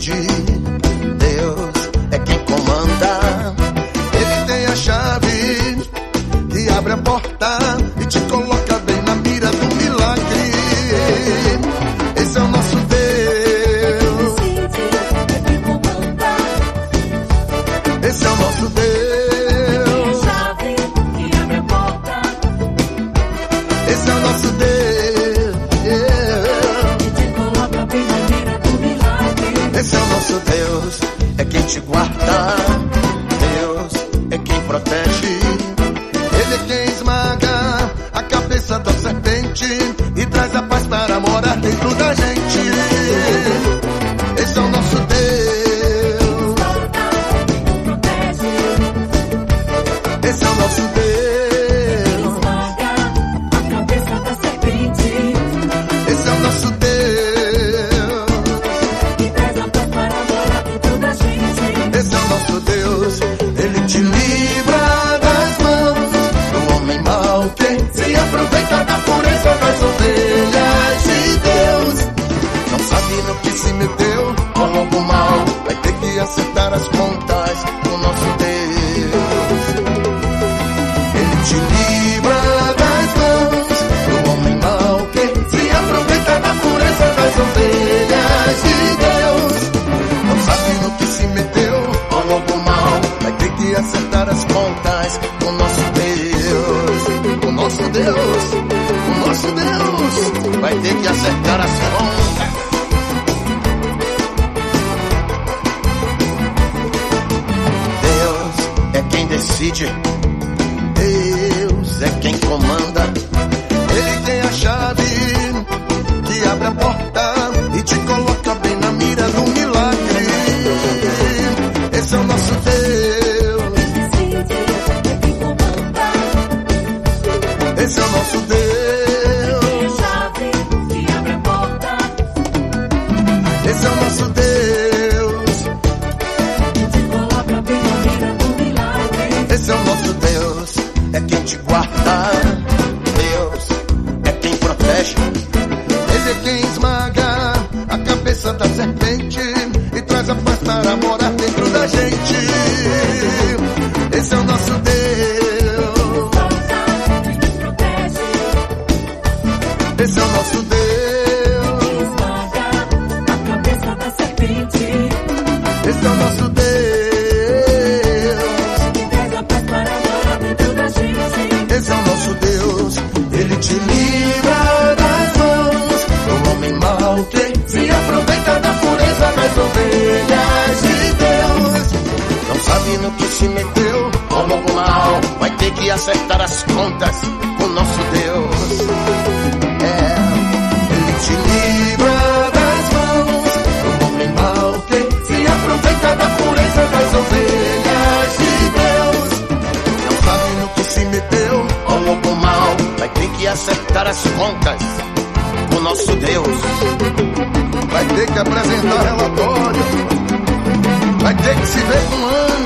serpente. Deus é quem comanda. Ele tem a chave que abre a porta e te coloca bem na mira do milagre. Esse é o nosso Deus. Esse é o nosso Deus. Esse é o nosso Deus. Esse é o nosso Deus. É quem te guarda. Deus é quem protege. Ele é quem esmaga a cabeça da serpente e traz a paz para morar dentro da gente. Esse é o nosso Deus. Esse é o nosso Deus. Esse é o nosso Deus. Esse é o nosso Deus. Ele te livra das mãos do homem mau que se aproveita da pureza das ovelhas de Deus. Não sabe no que se meteu, com lobo mau vai ter que acertar as contas com nosso Deus. Ele te livra das mãos do homem mau que se aproveita da pureza das ovelhas de Deus. Não sabe no que se meteu, com lobo mau vai ter que acertar as contas com nosso Deus. Com nosso Deus, com nosso Deus vai ter que acertar as contas. Deus é quem decide. Deus é quem comanda. Ele tem a chave que abre a porta e te coloca bem na mira do milagre. Esse é o nosso Deus. Esse é o nosso Deus. Esse é o nosso Deus. Esse é o nosso Deus. É quem te guarda. Deus é quem protege. Ele é quem esmaga a cabeça da serpente e traz a paz para morar dentro da gente. Esse é o nosso Deus. Esse é o nosso Deus. Esse é o nosso Deus. Esse é o nosso Deus. Ele te livra das mãos do homem mau que se aproveita da pureza das ovelhas de Deus. Não sabe no que se meteu, o lobo mau vai ter que acertar as contas com nosso Deus. Ele te livra das mãos do homem mau que se aproveita da pureza das ovelhas de Deus. Não sabe no que se meteu, o lobo mau vai ter que acertar as contas com nosso Deus. Vai ter que apresentar relatório, vai ter que se ver com anjo.